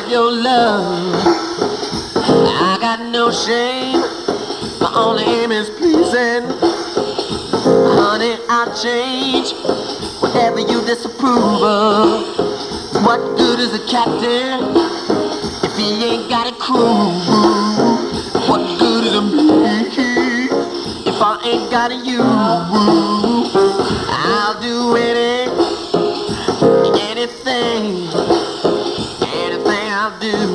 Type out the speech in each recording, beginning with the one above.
have your love. I got no shame, my only aim is pleasing. Honey, I'll change whatever you disapprove of. What good is a captain if he ain't got a crew? What good is a me if I ain't got a you? I'll do anything I'll do.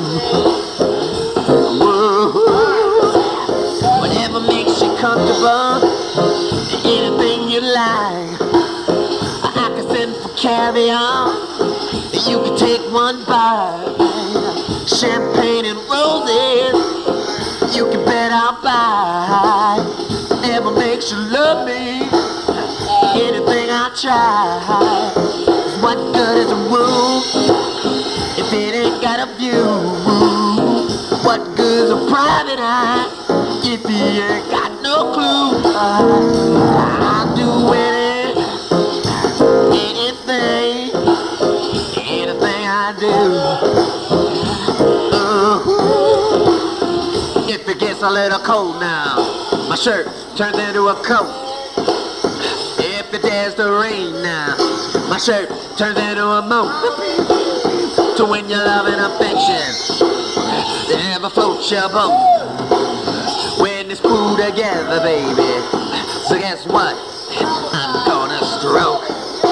Whatever makes you comfortable, anything you like. I can send for caviar, you can take one bite. Champagne and roses, you can bet I'll buy. Whatever makes you love me, anything I try. What good is a room if it ain't got a view? What good is a private eye if he ain't got no clue? I'll do anything I do. If it gets a little cold now, my shirt turns into a coat. If it dares to rain now, my shirt turns into a moat. So when your love and affection never floats your boat, when it's cool together, baby. So guess what? I'm gonna stroke.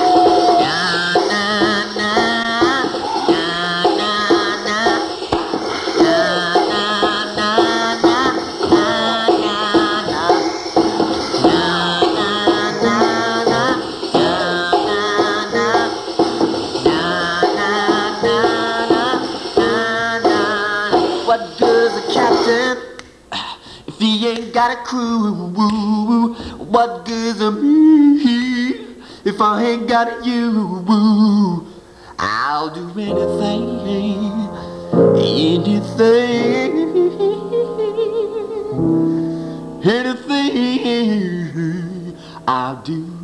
What good's a captain if he ain't got a crew? What good's a me if I ain't got you? I'll do anything I'll do.